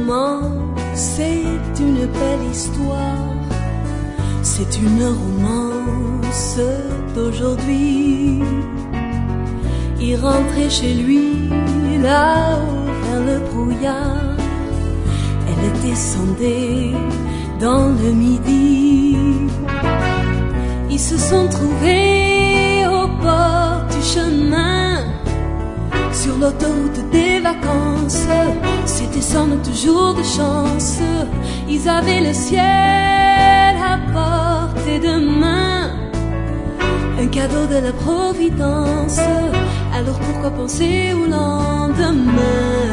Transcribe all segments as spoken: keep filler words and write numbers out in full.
romance, c'est une belle histoire. C'est une romance d'aujourd'hui. Il rentrait chez lui, là-haut vers le brouillard. Elle descendait dans le midi. Ils se sont trouvés au bord du chemin, sur l'autoroute des vacances. C'était sans toujours de chance. Ils avaient le ciel à portée de main, un cadeau de la Providence. Alors pourquoi penser au lendemain?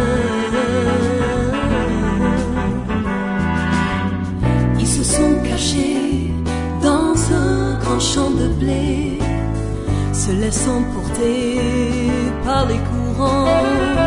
Ils se sont cachés dans un grand champ de blé, se laissant porter par les courants,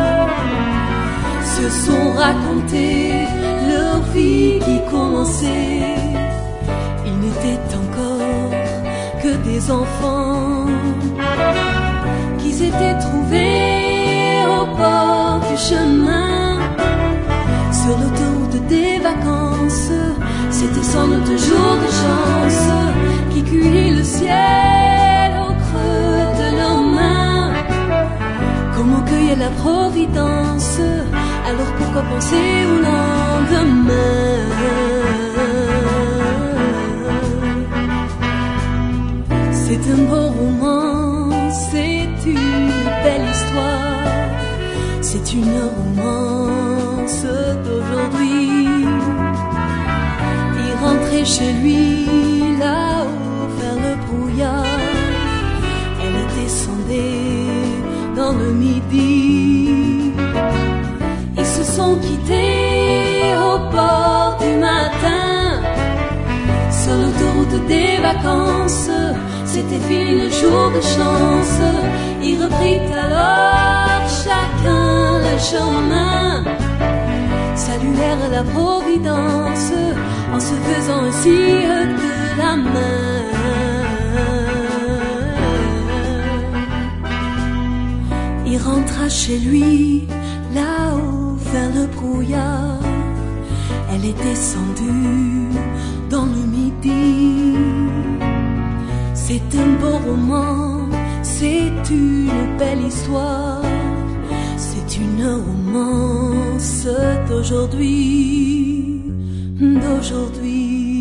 se sont racontés leur vie qui commençait. Ils n'étaient encore que des enfants, qu'ils étaient trouvés au bord du chemin, sur l'autoroute des vacances. C'était sans doute un jour de chance qui cueillit le ciel au creux de leurs mains. Comment cueillir la Providence? Alors pourquoi penser au lendemain? C'est un beau roman, c'est une belle histoire. C'est une romance d'aujourd'hui. Il rentrait chez lui, là-haut vers le brouillard. Elle descendait dans le midi. Ils se sont quittés au bord du matin, sur l'autoroute des vacances. C'était fini le jour de chance. Ils reprirent alors chacun le chemin, saluèrent la Providence en se faisant un signe de la main. Il rentra chez lui, là-haut vers le brouillard. Elle est descendue dans le midi. C'est un beau roman, c'est une belle histoire. C'est une romance d'aujourd'hui, d'aujourd'hui.